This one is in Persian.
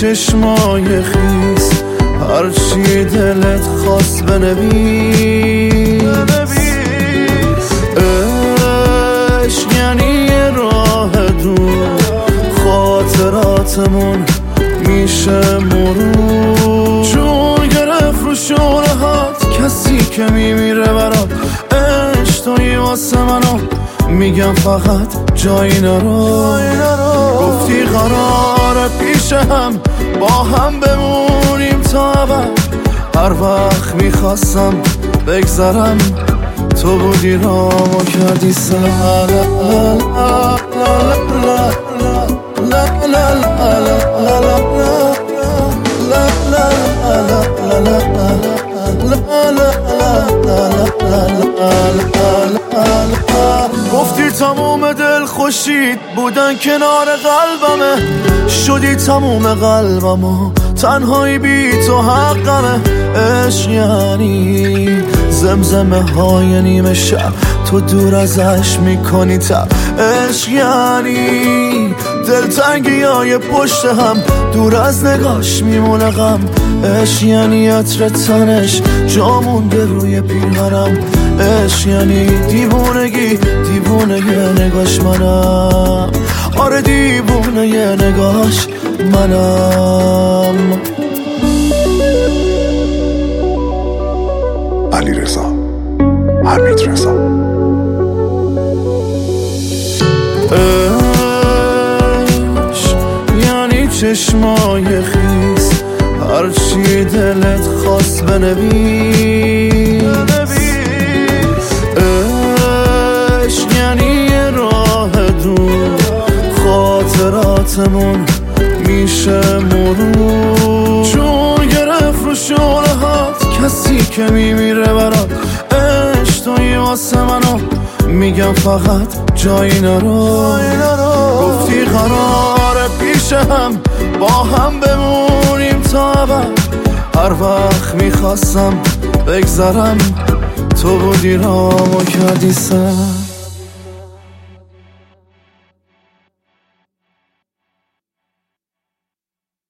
چشمای خیس هرچی دلت خواست بنویس. عشق یعنی یه راه دور خاطراتمون میشه مرور. چون گرفت رو شورهات کسی که میمیره برات. عشق تویی واسه منو میگم فقط جایی نرو. گفتی قراره پیش هم با هم بمونیم تا ابد. هر وقت میخواستم بگذرم تو بودی رامو کردی سر. گفتی تموم دل خوشید بودن کنار قلبمه. شدی تموم قلبمو تنهایی بی تو حقمه. عشق یعنی زمزمه های نیمه شب تو دور ازش میکنی تب. عشق یعنی دلتنگی های پشت هم دور از نگاش میمونه غم. عشق یعنی عطر تنش جا مونده روی پیرهنم. عشق یعنی دیوونگی دیوونه یه نگاش منم. آره دیوونه یه نگاش منم. علیرضا حمیدرضا. عشق یعنی چشمای خیس هرچی دلت خواست بنویس. عشق یعنی یه راه دور خاطراتمون میشه مرور. چون گرفت رو شورهات کسی که میمیره برات. عشق تویی واسه منو میگم فقط جایی نرو. گفتی قراره پیش هم با هم بمونیم تا ابد. هر وقت میخواستم بگذرم تو بودی رامو کردی سر.